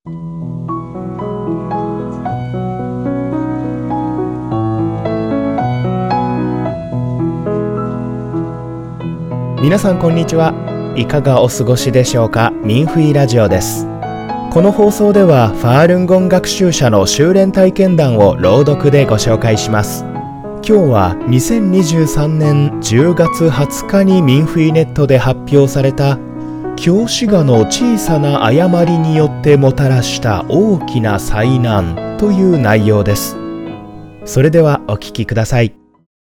皆さんこんにちは。いかがお過ごしでしょうか。ミンフィラジオです。この放送ではファールンゴン学習者の修練体験談を朗読でご紹介します。今日は2023年10月20日にミンフィネットで発表された教師がの小さな誤りによってもたらした大きな災難という内容です。それではお聞きください。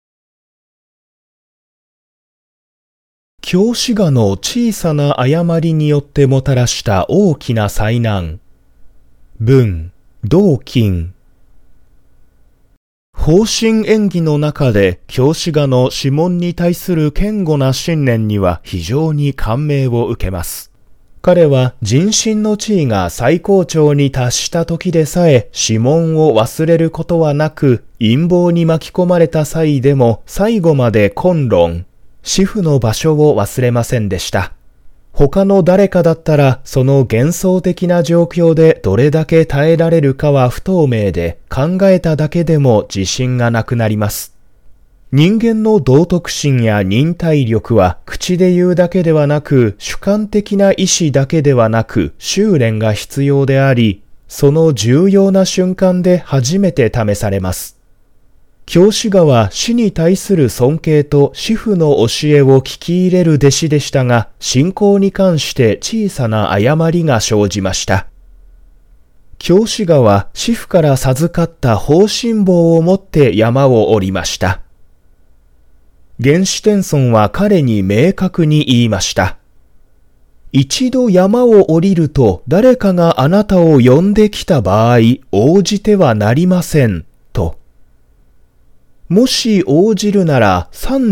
教師がの小さな誤りによってもたらした大きな災難。文、道金。方針演技の中で教師がの諮問に対する堅固な信念には非常に感銘を受けます。彼は人心の地位が最高潮に達した時でさえ諮問を忘れることはなく、陰謀に巻き込まれた際でも最後まで崑崙、師父の場所を忘れませんでした。他の誰かだったらその幻想的な状況でどれだけ耐えられるかは不透明で、考えただけでも自信がなくなります。人間の道徳心や忍耐力は口で言うだけではなく、主観的な意志だけではなく修練が必要であり、その重要な瞬間で初めて試されます。教師がは師に対する尊敬と師父の教えを聞き入れる弟子でしたが、信仰に関して小さな誤りが生じました。教師がは師父から授かった法神棒を持って山を降りました。元始天尊は彼に明確に言いました。一度山を降りると誰かがあなたを呼んできた場合、応じてはなりません、と。もし応じるなら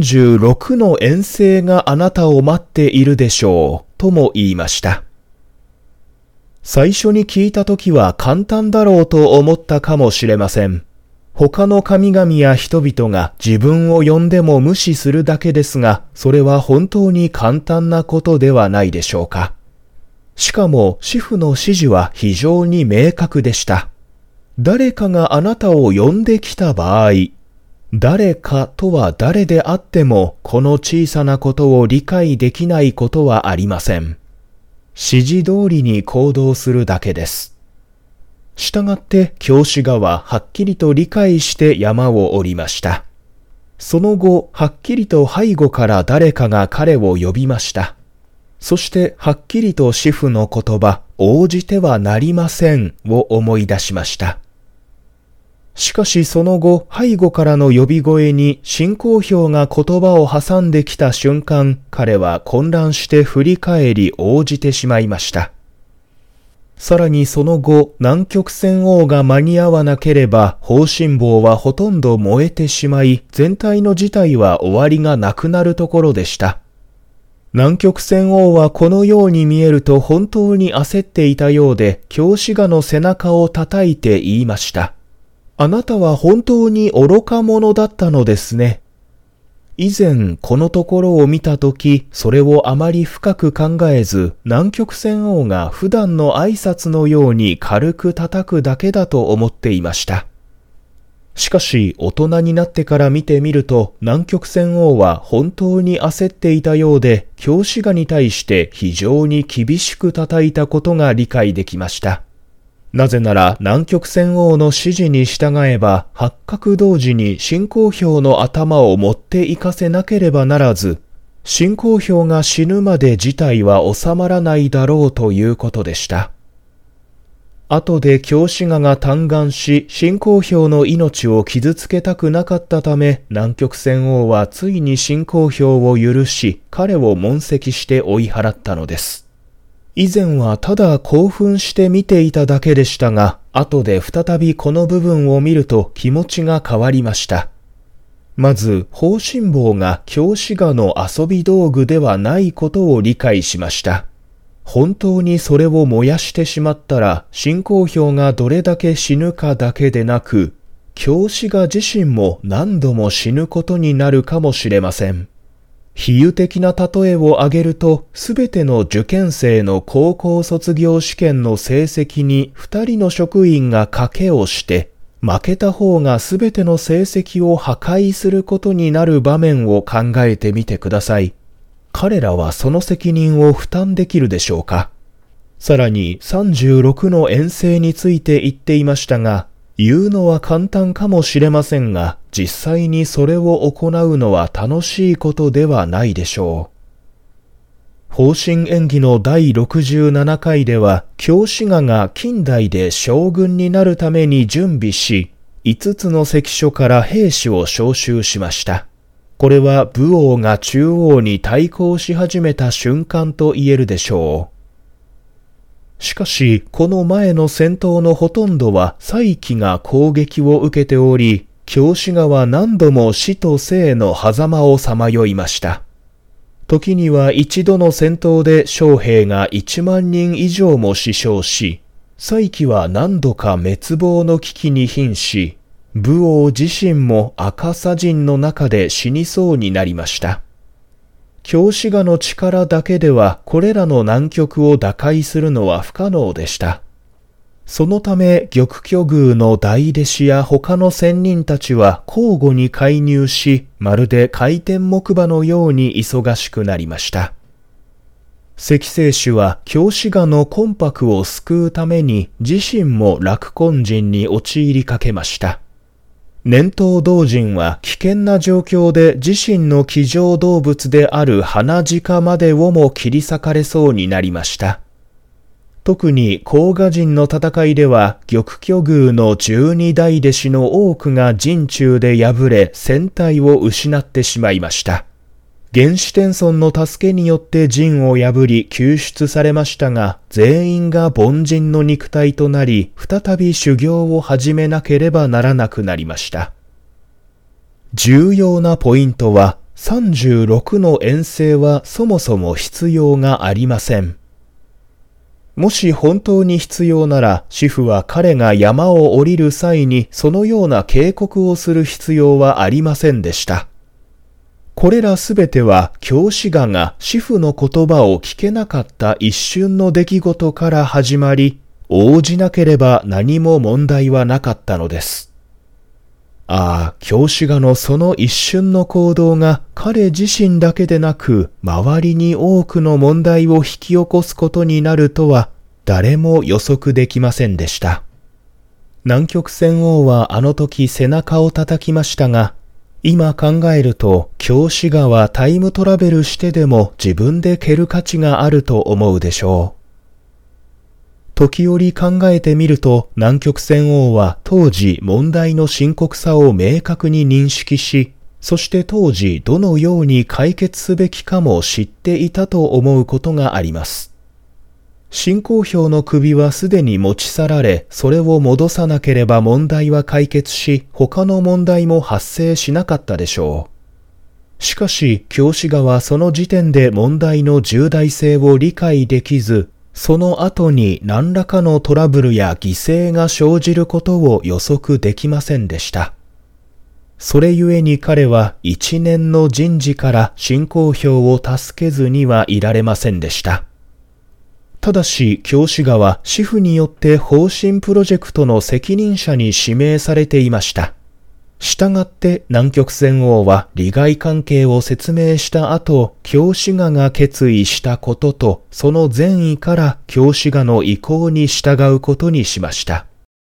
36の遠征があなたを待っているでしょう、とも言いました。最初に聞いたときは簡単だろうと思ったかもしれません。他の神々や人々が自分を呼んでも無視するだけですが、それは本当に簡単なことではないでしょうか。しかも師父の指示は非常に明確でした。誰かがあなたを呼んできた場合、誰かとは誰であってもこの小さなことを理解できないことはありません。指示通りに行動するだけです。したがって教師がははっきりと理解して山を降りました。その後、はっきりと背後から誰かが彼を呼びました。そしてはっきりと師父の言葉、応じてはなりませんを思い出しました。しかしその後、背後からの呼び声に進行表が言葉を挟んできた瞬間、彼は混乱して振り返り応じてしまいました。さらにその後、南極仙王が間に合わなければ、方針棒はほとんど燃えてしまい、全体の事態は終わりがなくなるところでした。南極仙王はこのように見えると本当に焦っていたようで、教師がの背中を叩いて言いました。あなたは本当に愚か者だったのですね。以前このところを見たとき、それをあまり深く考えず、南極仙王が普段の挨拶のように軽く叩くだけだと思っていました。しかし大人になってから見てみると、南極仙王は本当に焦っていたようで、教師がに対して非常に厳しく叩いたことが理解できました。なぜなら南極仙王の指示に従えば八角同時に進行表の頭を持っていかせなければならず、進行表が死ぬまで事態は収まらないだろうということでした。後で教師が嘆願し、進行表の命を傷つけたくなかったため、南極仙王はついに進行表を許し、彼を問責して追い払ったのです。以前はただ興奮して見ていただけでしたが、後で再びこの部分を見ると気持ちが変わりました。まず、方針棒が教師画の遊び道具ではないことを理解しました。本当にそれを燃やしてしまったら、進行表がどれだけ死ぬかだけでなく、教師画自身も何度も死ぬことになるかもしれません。 比喩的な例えを挙げると、すべての受験生の高校卒業試験の成績に2人の職員が賭けをして、負けた方がすべての成績を破壊することになる場面を考えてみてください。彼らはその責任を負担できるでしょうか？さらに36の遠征について言っていましたが、言うのは簡単かもしれませんが、実際にそれを行うのは楽しいことではないでしょう。方針演義の第67回では、京志賀が近代で将軍になるために準備し、5つの関所から兵士を召集しました。これは武王が中央に対抗し始めた瞬間と言えるでしょう。しかし、この前の戦闘のほとんどは蔡奇が攻撃を受けており、京志賀は何度も死と生の狭間をさまよいました。時には一度の戦闘で将兵が1万人以上も死傷し、蔡奇は何度か滅亡の危機に瀕し、武王自身も赤砂陣の中で死にそうになりました。京志賀の力だけではこれらの難局を打開するのは不可能でした。そのため玉巨宮の大弟子や他の仙人たちは交互に介入し、まるで回転木馬のように忙しくなりました。石清主は京志賀の魂魄を救うために自身も落魂陣に陥りかけました。年頭道人は危険な状況で自身の騎乗動物である鼻鹿までをも切り裂かれそうになりました。特に甲賀陣の戦いでは玉巨宮の12代弟子の多くが陣中で敗れ船体を失ってしまいました。元始天孫の助けによって陣を破り救出されましたが、全員が凡人の肉体となり、再び修行を始めなければならなくなりました。重要なポイントは、36の遠征はそもそも必要がありません。もし本当に必要なら、師父は彼が山を降りる際にそのような警告をする必要はありませんでした。これらすべては京志賀が師父の言葉を聞けなかった一瞬の出来事から始まり、応じなければ何も問題はなかったのです。ああ、京志賀のその一瞬の行動が彼自身だけでなく、周りに多くの問題を引き起こすことになるとは、誰も予測できませんでした。南極仙王はあの時背中を叩きましたが、今考えると、京志賀はタイムトラベルしてでも自分で蹴る価値があると思うでしょう。時折考えてみると、南極仙王は当時問題の深刻さを明確に認識し、そして当時どのように解決すべきかも知っていたと思うことがあります。進行表の首はすでに持ち去られ、それを戻さなければ問題は解決し、他の問題も発生しなかったでしょう。しかし、京志賀はその時点で問題の重大性を理解できず、その後に何らかのトラブルや犠牲が生じることを予測できませんでした。それゆえに彼は一年の人事から進行表を助けずにはいられませんでした。ただし、京志賀は師父によって方針プロジェクトの責任者に指名されていました。したがって南極仙王は利害関係を説明した後、京志賀が決意したことと、その善意から京志賀の意向に従うことにしました。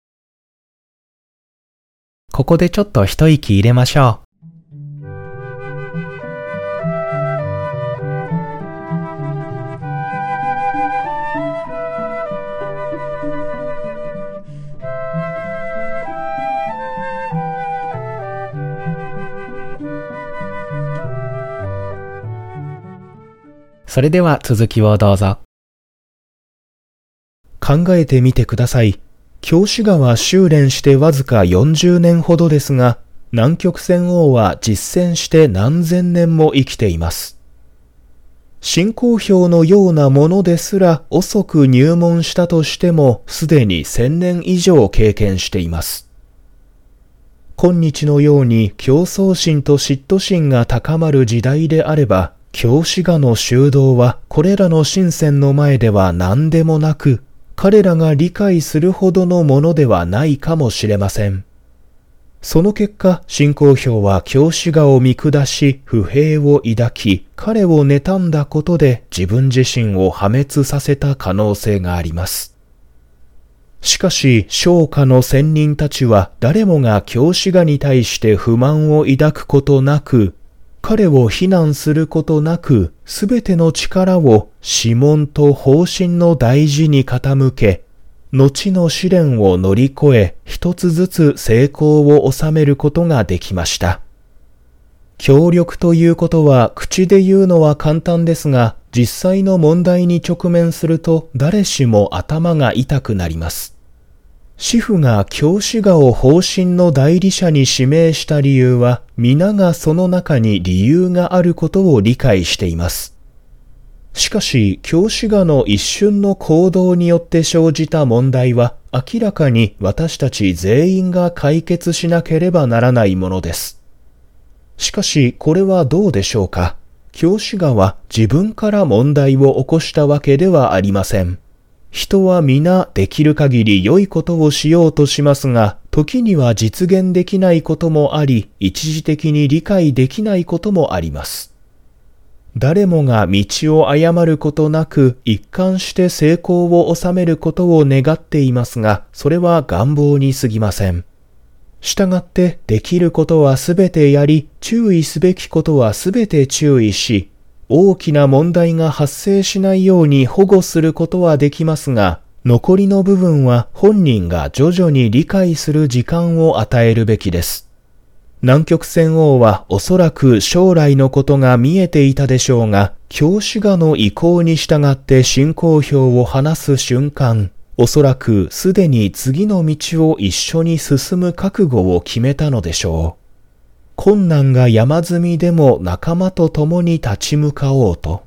ここでちょっと一息入れましょう。それでは続きをどうぞ。 考えてみてください。京志賀は修練してわずか40年ほどですが、南極仙王は実践して何千年も生きています。進行表のようなものですら遅く入門したとしても、すでに1000年以上経験しています。 今日のように競争心と嫉妬心が高まる時代であれば、教師画の修道はこれらの神仙の前では何でもなく、彼らが理解するほどのものではないかもしれません。その結果、信仰票は教師画を見下し、不平を抱き、彼を妬んだことで自分自身を破滅させた可能性があります。しかし、商家の仙人たちは誰もが教師画に対して不満を抱くことなく、彼を非難することなく、すべての力を指紋と方針の大事に傾け、後の試練を乗り越え、一つずつ成功を収めることができました。協力ということは口で言うのは簡単ですが、実際の問題に直面すると誰しも頭が痛くなります。師父が教師画を方針の代理者に指名した理由は、皆がその中に理由があることを理解しています。しかし、教師画の一瞬の行動によって生じた問題は、明らかに私たち全員が解決しなければならないものです。しかし、これはどうでしょうか。教師画は自分から問題を起こしたわけではありません。人は皆できる限り良いことをしようとしますが、時には実現できないこともあり、一時的に理解できないこともあります。誰もが道を誤ることなく一貫して成功を収めることを願っていますが、それは願望に過ぎません。したがってできることはすべてやり、注意すべきことはすべて注意し、大きな問題が発生しないように保護することはできますが、残りの部分は本人が徐々に理解する時間を与えるべきです。南極仙王はおそらく将来のことが見えていたでしょうが、教師画の意向に従って信仰票を離す瞬間、おそらくすでに次の道を一緒に進む覚悟を決めたのでしょう。困難が山積みでも仲間と共に立ち向かおうと。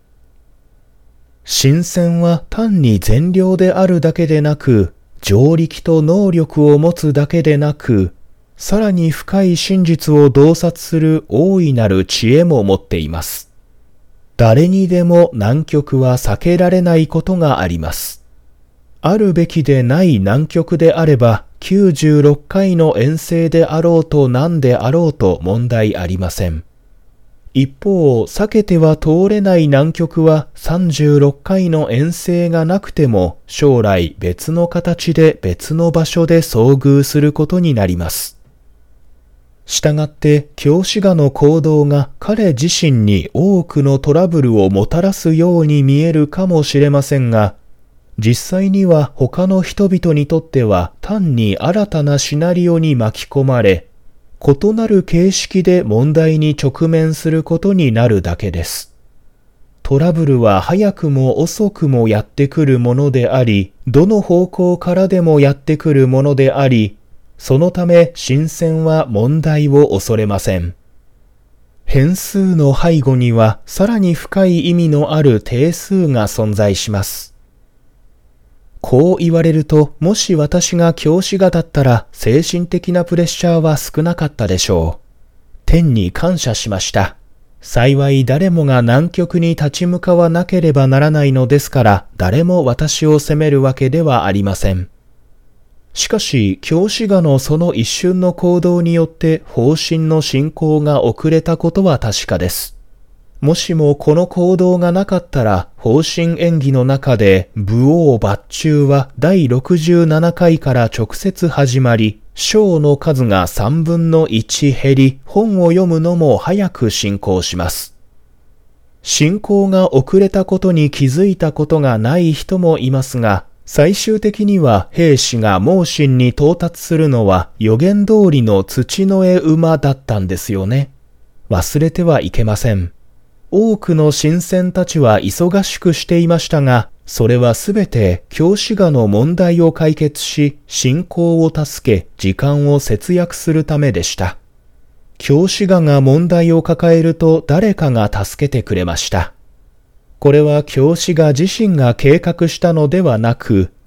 神仙は単に善良であるだけでなく、常力と能力を持つだけでなく、さらに深い真実を洞察する大いなる知恵も持っています。誰にでも難局は避けられないことがあります。あるべきでない難局であれば、96回の遠征であろうと何であろうと問題ありません。一方、避けては通れない難局は36回の遠征がなくても将来別の形で別の場所で遭遇することになります。したがって教師画の行動が彼自身に多くのトラブルをもたらすように見えるかもしれませんが、実際には他の人々にとっては単に新たなシナリオに巻き込まれ、異なる形式で問題に直面することになるだけです。トラブルは早くも遅くもやってくるものであり、どの方向からでもやってくるものであり、そのため神仙は問題を恐れません。変数の背後にはさらに深い意味のある定数が存在します。こう言われると、もし私が教師画だったら精神的なプレッシャーは少なかったでしょう。天に感謝しました。幸い誰もが難局に立ち向かわなければならないのですから、誰も私を責めるわけではありません。しかし、教師画のその一瞬の行動によって方針の進行が遅れたことは確かです。もしもこの行動がなかったら、方針演技の中で武王抜中は第67回から直接始まり、章の数が3分の1減り、本を読むのも早く進行します。進行が遅れたことに気づいたことがない人もいますが、最終的には兵士が猛進に到達するのは予言通りの土の絵馬だったんですよね。忘れてはいけません。多くの神仙たちは忙しくしていましたが、それはすべて教師画の問題を解決し、信仰を助け、時間を節約するためでした。教師画が問題を抱えると誰かが助けてくれました。これは教師画自身が計画したのではなく、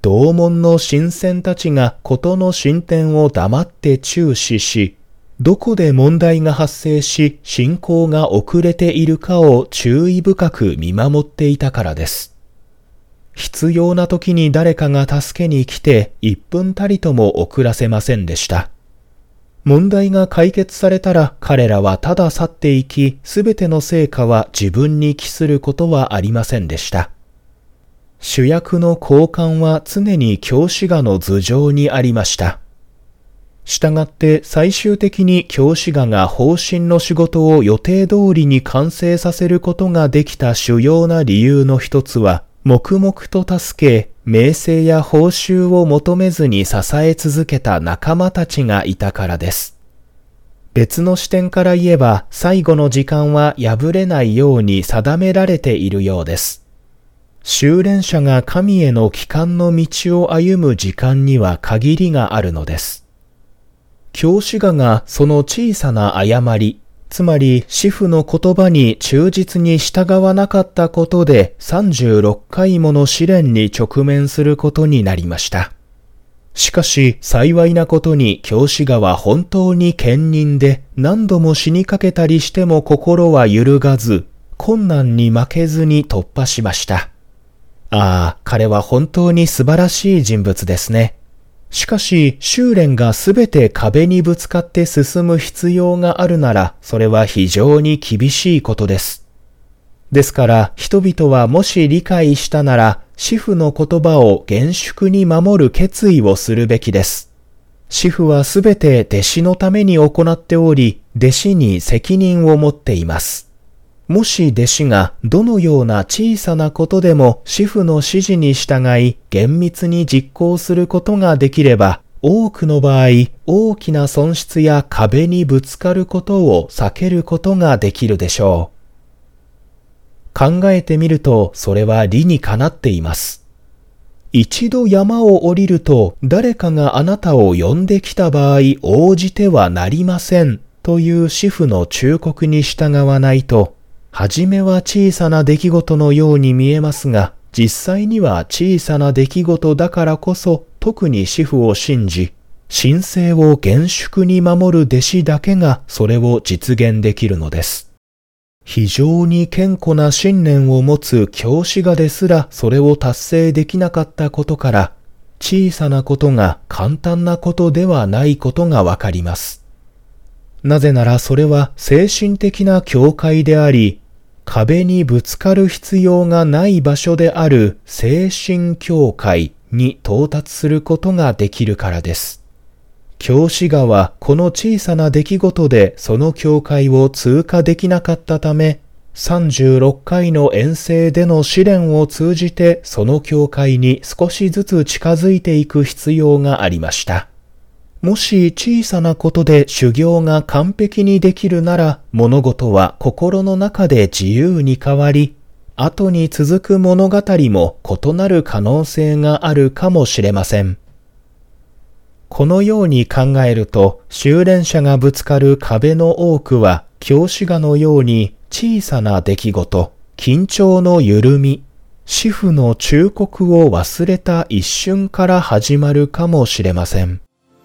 同門の神仙たちが事の進展を黙って注視し、どこで問題が発生し進行が遅れているかを注意深く見守っていたからです。必要な時に誰かが助けに来て1分たりとも遅らせませんでした。問題が解決されたら彼らはただ去っていき、すべての成果は自分に帰することはありませんでした。主役の交換は常に教師画の頭上にありました。したがって最終的に教師画が方針の仕事を予定通りに完成させることができた主要な理由の一つは、黙々と助け、名声や報酬を求めずに支え続けた仲間たちがいたからです。別の視点から言えば、最後の時間は破れないように定められているようです。修練者が神への帰還の道を歩む時間には限りがあるのです。教師画がその小さな誤り、つまり師父の言葉に忠実に従わなかったことで36回もの試練に直面することになりました。しかし幸いなことに教師画は本当に堅忍で、何度も死にかけたりしても心は揺るがず、困難に負けずに突破しました。彼は本当に素晴らしい人物ですね。しかし、修練がすべて壁にぶつかって進む必要があるなら、それは非常に厳しいことです。ですから、人々はもし理解したなら、師父の言葉を厳粛に守る決意をするべきです。師父はすべて弟子のために行っており、弟子に責任を持っています。もし弟子がどのような小さなことでも師父の指示に従い厳密に実行することができれば、多くの場合大きな損失や壁にぶつかることを避けることができるでしょう。考えてみるとそれは理にかなっています。一度山を降りると誰かがあなたを呼んできた場合応じてはなりませんという師父の忠告に従わないと、はじめは小さな出来事のように見えますが、実際には小さな出来事だからこそ、特に師父を信じ、神聖を厳粛に守る弟子だけがそれを実現できるのです。非常に堅固な信念を持つ教師画ですらそれを達成できなかったことから、小さなことが簡単なことではないことがわかります。なぜならそれは精神的な境界であり、壁にぶつかる必要がない場所である精神境界に到達することができるからです。教師画はこの小さな出来事でその境界を通過できなかったため、36回の遠征での試練を通じてその境界に少しずつ近づいていく必要がありました。もし小さなことで修行が完璧にできるなら、物事は心の中で自由に変わり、後に続く物語も異なる可能性があるかもしれません。このように考えると、修練者がぶつかる壁の多くは、教師画のように小さな出来事、緊張の緩み、師父の忠告を忘れた一瞬から始まるかもしれません。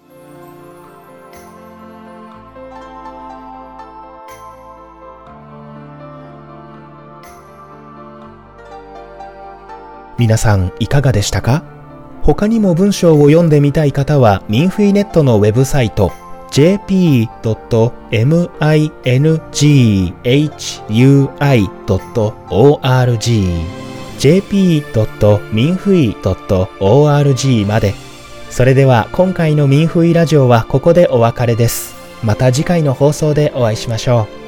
皆さんいかがでしたか？他にも文章を読んでみたい方はミンフィネットのウェブサイト jp.minghui.org jp.minfui.org まで。それでは今回のミンフイラジオはここでお別れです。また次回の放送でお会いしましょう。